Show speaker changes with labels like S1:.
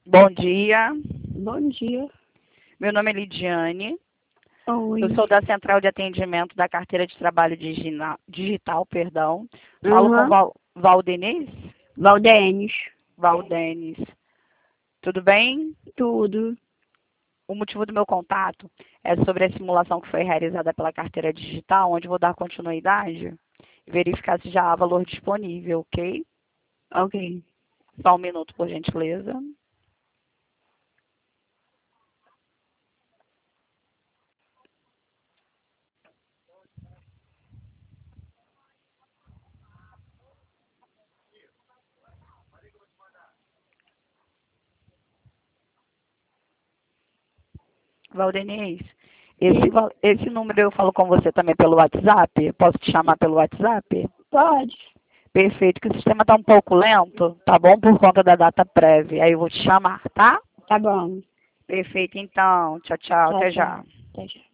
S1: Bom dia,
S2: Bom dia.
S1: meu nome é Lidiane,
S2: Oi.
S1: eu sou da Central de Atendimento da Carteira de Trabalho Digital, perdão. Falo com Valdenis?
S2: Valdenes.
S1: Valdenis. Tudo bem?
S2: Tudo.
S1: O motivo do meu contato é sobre a simulação que foi realizada pela Carteira Digital, onde vou dar continuidade e verificar se já há valor disponível, ok?
S2: Ok.
S1: Só um minuto, por gentileza. Valdenez, esse número eu falo com você também pelo WhatsApp? Posso te chamar pelo WhatsApp?
S2: Pode.
S1: Perfeito, que o sistema está um pouco lento, tá bom? Por conta da data prévia. Aí eu vou te chamar, tá?
S2: Tá bom.
S1: Perfeito, então. Tchau, tchau.
S2: Tchau,
S1: Até
S2: tchau.
S1: já.
S2: Até já.